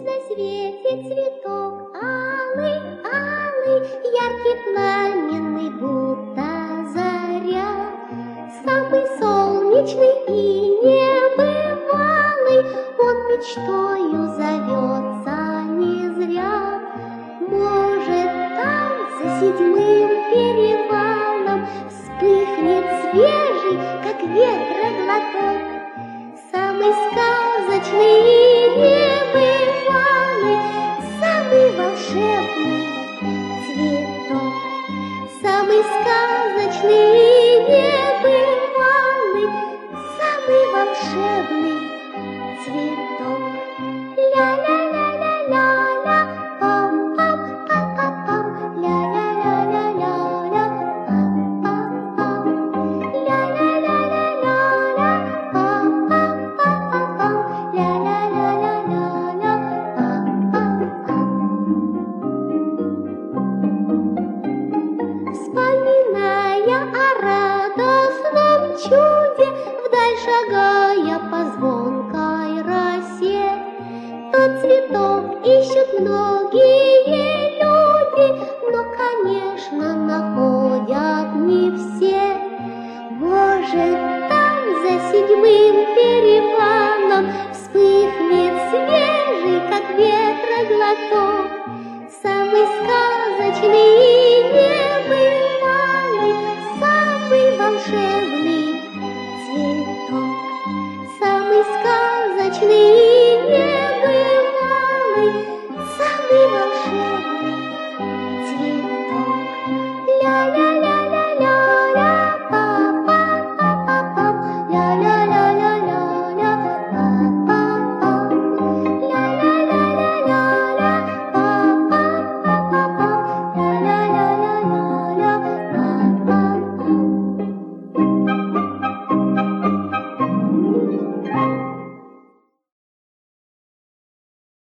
на свете цветок алый, алый, яркий, пламенный, будто заря, самый солнечный и небывалый, он мечтою зовется не зря. Может, там за седьмым перевалом вспыхнет свежий, как ветра, глоток, самый сказочный и небывалый, самый волшебный цветок, самый сказочный и небывалый, самый волшебный цветок. Ля-ля-ля-ля-ля-ля, пам-пам-пам-пам-пам, ля-ля-ля-ля-ля-ля, пам-пам-пам, ля-ля-ля-ля-ля-ля, пам-пам-пам-пам-пам, ля-ля-ля-ля-ля-ля, пам-пам-пам. Вспоминая о радостном чуде, вдаль шагая по звонкой росе, тот цветок ищут многие люди, но, конечно, находят не все. Может, там за седьмым перевалом вспыхнет свежий, как ветра, глоток, самый сказочный и